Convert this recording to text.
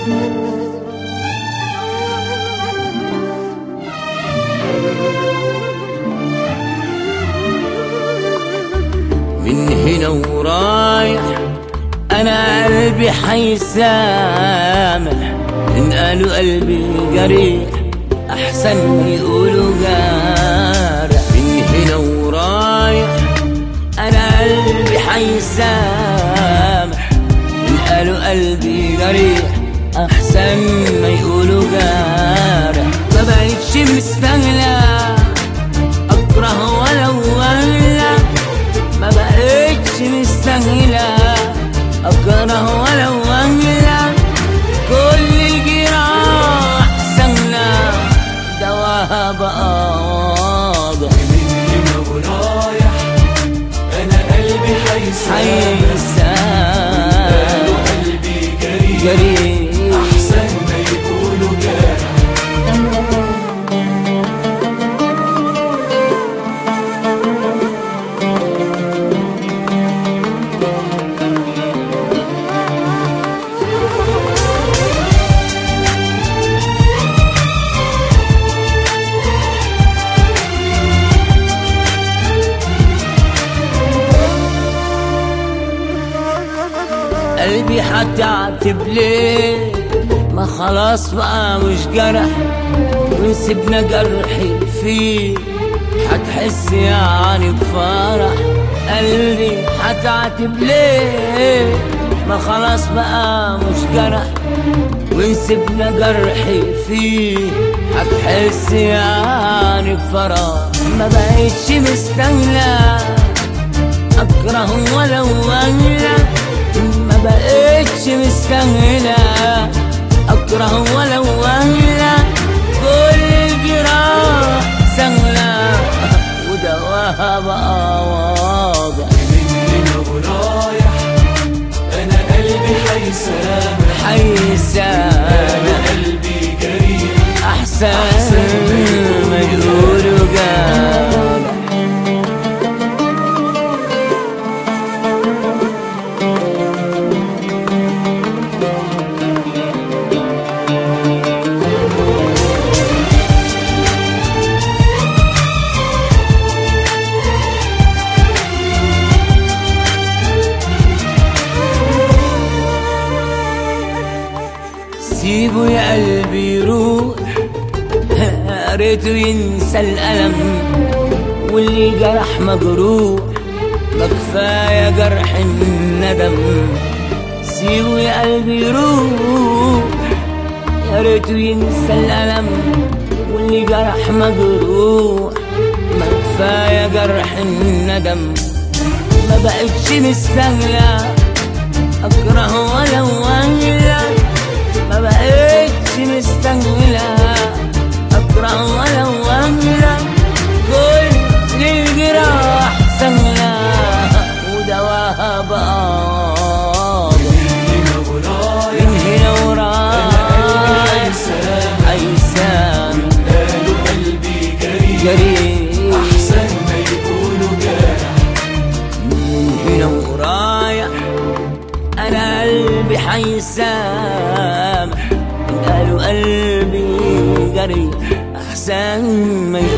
من هنا ورايح أنا قلبي حيسامح، إن قالوا قلبي جريح أحسن ما يقولوا جارح. من هنا ورايح أنا قلبي حيسامح، إن قالوا قلبي جريح أحسن ما يقولوا جارح. ما بقتش مستغلى أكره ولو ولا، ما بقتش مستاهلة أكره ولو ولا، كل الجراح سهلة دواها بقى واضح. من هنا ورايح أنا قلبي حيسامح، قالوا قلبي جريح أحسن ما يقولوا جارح. قلبي هتعتب ليه؟ ما خلاص بقى مش جرح، ونسيبنا جرحي فيه هتحس يعني بفرح. قلبي هتعتب ليه؟ ما خلاص بقى مش جرح، ونسيبنا جرحي فيه هتحس يعني بفرح. ما بقتش مستاهلة أكره ولو ولا، ما بقتش مستاهلة أكره ولو ولا، كل الجراح سهلة ودواها بقى واضح. من هنا ورايح أنا قلبي حيسامح، أنا قلبي جريح أحسن ما يقولوا جارح. سيبه يا قلبي يروح، يا ريته ينسى الألم، واللي جرح مجروح ما كفاية جرح الندم. سيبه يا قلبي يروح، يا ريته ينسى الألم، واللي جرح مجروح ما كفاية جرح الندم. ما بقتش مستاهلة أكره ولو ولا، ما بقتش مستاهلة أكره ولو ولا، كل الجراح سهلة ودواها بقى واضح. من هنا ورايح حيسامح، قالوا قلبي جريح أحسن ما يقولوا جارح. من هنا ورايح أنا قلبي حيسامح، قالوا قلبي جريح أحسن ما